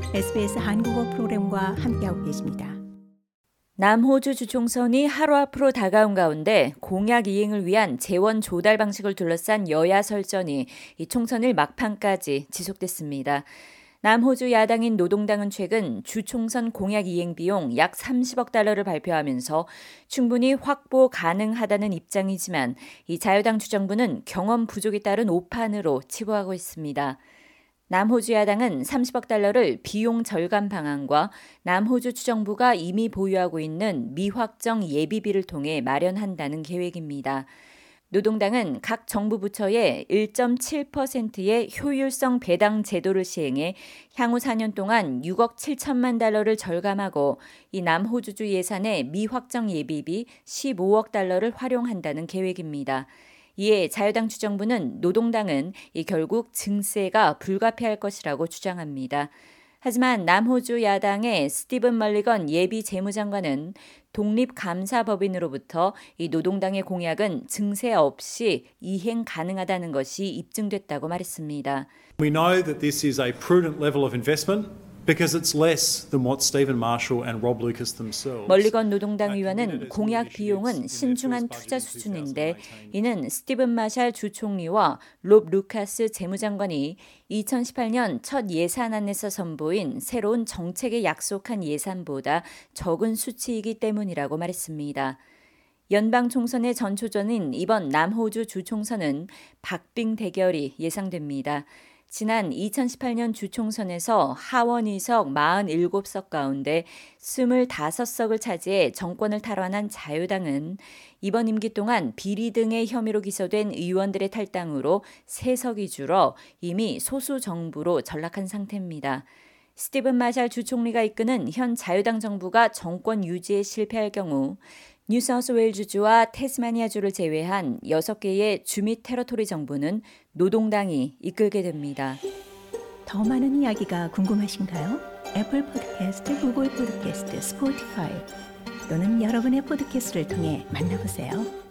SBS 한국어 프로그램과 함께하고 계십니다. 남호주 주총선이 하루 앞으로 다가온 가운데 공약 이행을 위한 재원 조달 방식을 둘러싼 여야 설전이 이 총선일 막판까지 지속됐습니다. 남호주 야당인 노동당은 최근 주총선 공약 이행 비용 약 30억 달러를 발표하면서 충분히 확보 가능하다는 입장이지만 이 자유당 주정부는 경험 부족에 따른 오판으로 치부하고 있습니다. 남호주 야당은 30억 달러를 비용 절감 방안과 남호주 주정부가 이미 보유하고 있는 미확정 예비비를 통해 마련한다는 계획입니다. 노동당은 각 정부 부처에 1.7%의 효율성 배당 제도를 시행해 향후 4년 동안 6억 7천만 달러를 절감하고 이 남호주주 예산의 미확정 예비비 15억 달러를 활용한다는 계획입니다. 이에 자유당 주정부는 노동당은 결국 증세가 불가피할 것이라고 주장합니다. 하지만 남호주 야당의 스티븐 멀리건 예비 재무장관은 독립감사법인으로부터 이 노동당의 공약은 증세 없이 이행 가능하다는 것이 입증됐다고 말했습니다. We know that this is a prudent level of investment. Because it's less than what Stephen Marshall and Rob Lucas themselves. 멀리건 노동당 의원은 공약 비용은 신중한 투자 수준인데 이는 스티븐 마샬 주총리와 롭 루카스 재무장관이 2018년 첫 예산안에서 선보인 새로운 정책에 약속한 예산보다 적은 수치이기 때문이라고 말했습니다. 연방 총선의 전초전인 이번 남호주 주총선은 박빙 대결이 예상됩니다. 지난 2018년 주총선에서 하원 의석 47석 가운데 25석을 차지해 정권을 탈환한 자유당은 이번 임기 동안 비리 등의 혐의로 기소된 의원들의 탈당으로 3석이 줄어 이미 소수 정부로 전락한 상태입니다. 스티븐 마샬 주총리가 이끄는 현 자유당 정부가 정권 유지에 실패할 경우 뉴사우스웨일즈주와 태스마니아주를 제외한 6개의 주미 테러토리 정부는 노동당이 이끌게 됩니다. 더 많은 이야기가 궁금하신가요? 애플 팟캐스트, 구글 팟캐스트, 스포티파이 또는 여러분의 팟캐스트를 통해 만나보세요.